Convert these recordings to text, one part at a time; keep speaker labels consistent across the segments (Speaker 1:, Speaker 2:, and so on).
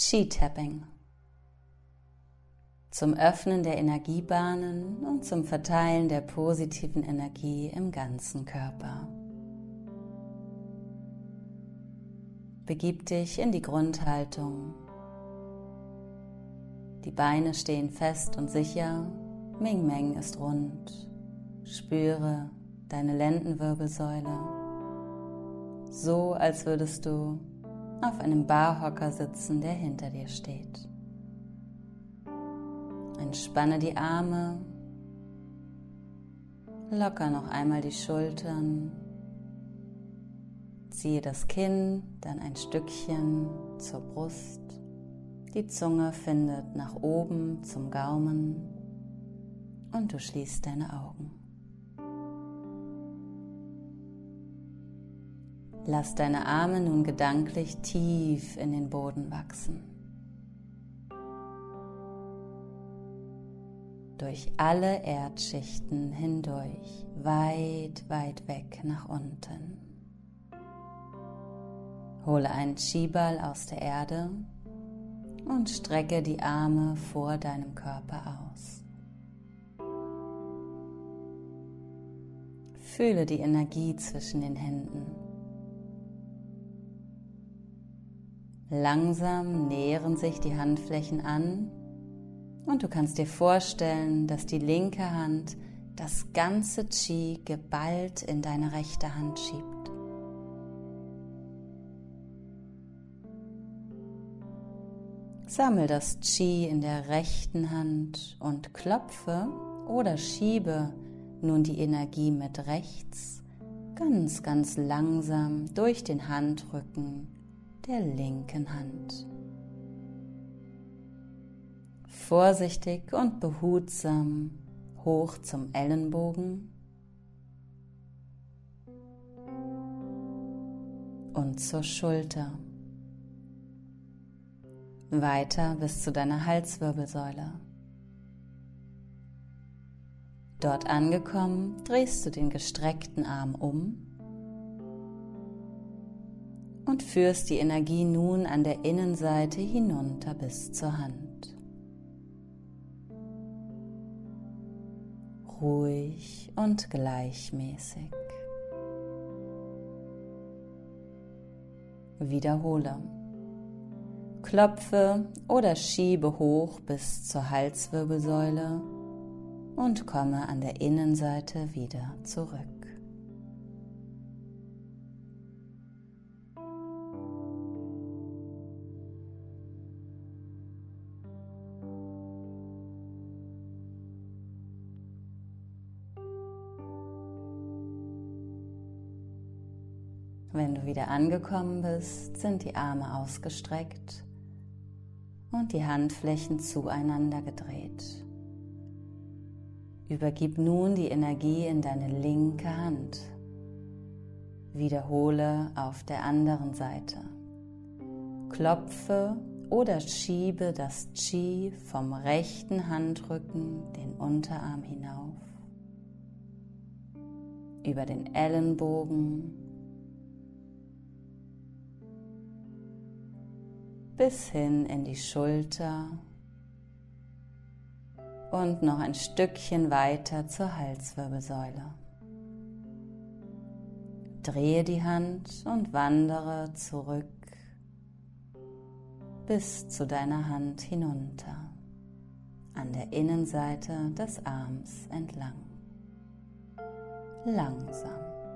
Speaker 1: Chi-Tapping. Zum Öffnen der Energiebahnen und zum Verteilen der positiven Energie im ganzen Körper. Begib dich in die Grundhaltung. Die Beine stehen fest und sicher, Ming Meng ist rund. Spüre deine Lendenwirbelsäule, so als würdest du auf einem Barhocker sitzen, der hinter dir steht. Entspanne die Arme, locker noch einmal die Schultern, ziehe das Kinn dann ein Stückchen zur Brust, die Zunge findet nach oben zum Gaumen und du schließt deine Augen. Lass deine Arme nun gedanklich tief in den Boden wachsen. Durch alle Erdschichten hindurch, weit, weit weg nach unten. Hole einen Chi-Ball aus der Erde und strecke die Arme vor deinem Körper aus. Fühle die Energie zwischen den Händen. Langsam nähern sich die Handflächen an und du kannst dir vorstellen, dass die linke Hand das ganze Qi geballt in deine rechte Hand schiebt. Sammel das Qi in der rechten Hand und klopfe oder schiebe nun die Energie mit rechts ganz, ganz langsam durch den Handrücken der linken Hand. Vorsichtig und behutsam hoch zum Ellenbogen und zur Schulter. Weiter bis zu deiner Halswirbelsäule. Dort angekommen, drehst du den gestreckten Arm um und führst die Energie nun an der Innenseite hinunter bis zur Hand. Ruhig und gleichmäßig. Wiederhole. Klopfe oder schiebe hoch bis zur Halswirbelsäule und komme an der Innenseite wieder zurück. Wenn du wieder angekommen bist, sind die Arme ausgestreckt und die Handflächen zueinander gedreht. Übergib nun die Energie in deine linke Hand. Wiederhole auf der anderen Seite. Klopfe oder schiebe das Qi vom rechten Handrücken den Unterarm hinauf, über den Ellenbogen bis hin in die Schulter und noch ein Stückchen weiter zur Halswirbelsäule. Drehe die Hand und wandere zurück bis zu deiner Hand hinunter, an der Innenseite des Arms entlang. Langsam.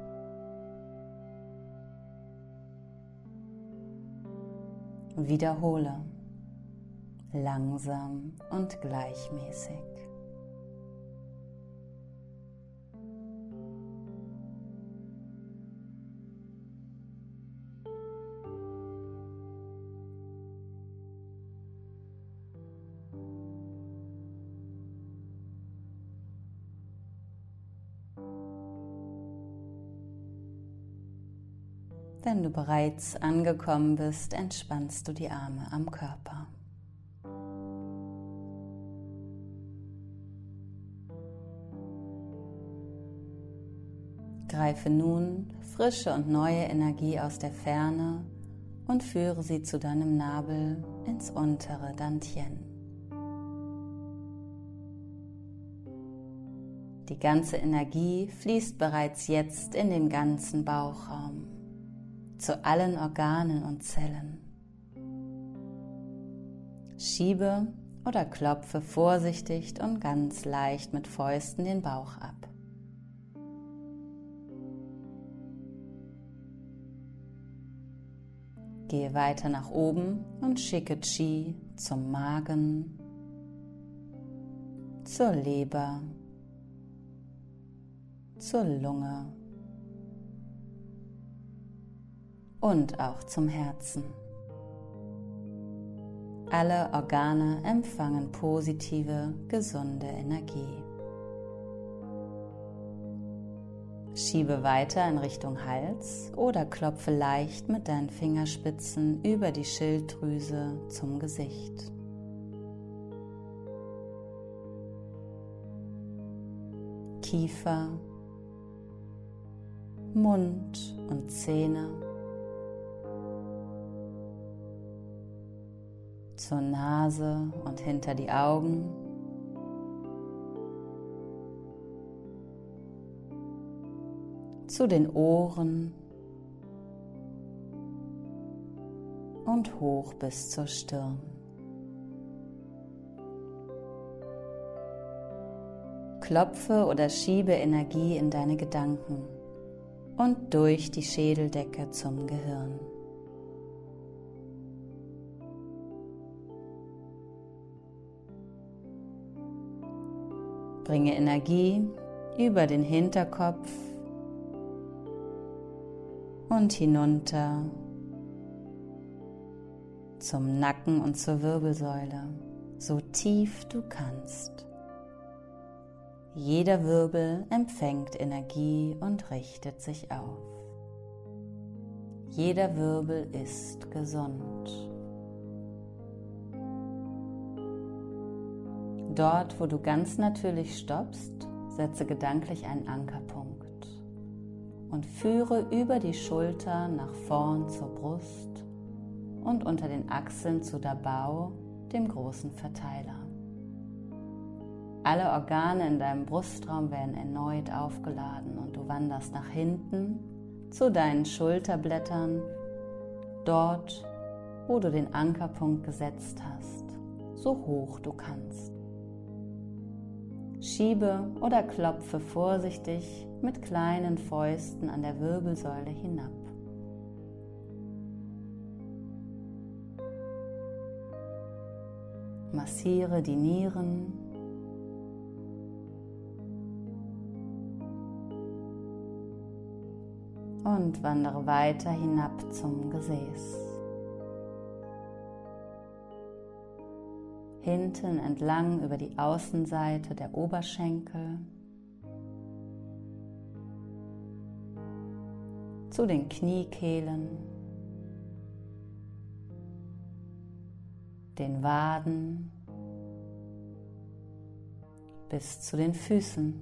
Speaker 1: Wiederhole, langsam und gleichmäßig. Wenn du bereits angekommen bist, entspannst du die Arme am Körper. Greife nun frische und neue Energie aus der Ferne und führe sie zu deinem Nabel ins untere Dantian. Die ganze Energie fließt bereits jetzt in den ganzen Bauchraum, zu allen Organen und Zellen. Schiebe oder klopfe vorsichtig und ganz leicht mit Fäusten den Bauch ab. Gehe weiter nach oben und schicke Qi zum Magen, zur Leber, zur Lunge und auch zum Herzen. Alle Organe empfangen positive, gesunde Energie. Schiebe weiter in Richtung Hals oder klopfe leicht mit deinen Fingerspitzen über die Schilddrüse zum Gesicht. Kiefer, Mund und Zähne, zur Nase und hinter die Augen, zu den Ohren und hoch bis zur Stirn. Klopfe oder schiebe Energie in deine Gedanken und durch die Schädeldecke zum Gehirn. Bringe Energie über den Hinterkopf und hinunter zum Nacken und zur Wirbelsäule, so tief du kannst. Jeder Wirbel empfängt Energie und richtet sich auf. Jeder Wirbel ist gesund. Dort, wo du ganz natürlich stoppst, setze gedanklich einen Ankerpunkt und führe über die Schulter nach vorn zur Brust und unter den Achseln zu Dabao, dem großen Verteiler. Alle Organe in deinem Brustraum werden erneut aufgeladen und du wanderst nach hinten zu deinen Schulterblättern, dort, wo du den Ankerpunkt gesetzt hast, so hoch du kannst. Schiebe oder klopfe vorsichtig mit kleinen Fäusten an der Wirbelsäule hinab. Massiere die Nieren und wandere weiter hinab zum Gesäß. Hinten entlang über die Außenseite der Oberschenkel, zu den Kniekehlen, den Waden bis zu den Füßen.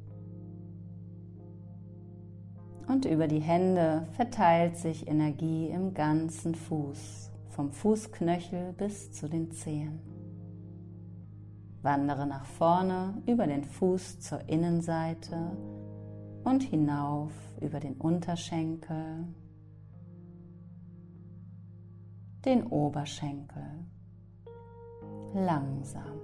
Speaker 1: Und über die Hände verteilt sich Energie im ganzen Fuß, vom Fußknöchel bis zu den Zehen. Wandere nach vorne über den Fuß zur Innenseite und hinauf über den Unterschenkel, den Oberschenkel, langsam.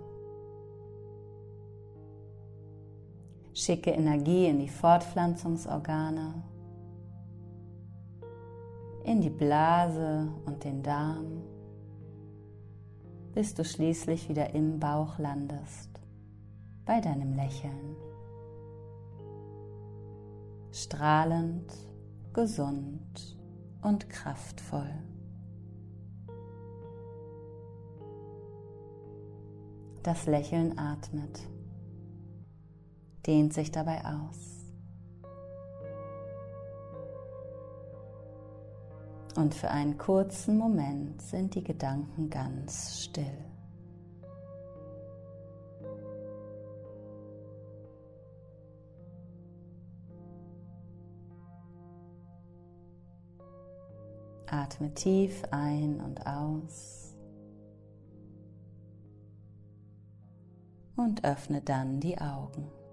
Speaker 1: Schicke Energie in die Fortpflanzungsorgane, in die Blase und den Darm, bis du schließlich wieder im Bauch landest, bei deinem Lächeln. Strahlend, gesund und kraftvoll. Das Lächeln atmet, dehnt sich dabei aus. Und für einen kurzen Moment sind die Gedanken ganz still. Atme tief ein und aus und öffne dann die Augen.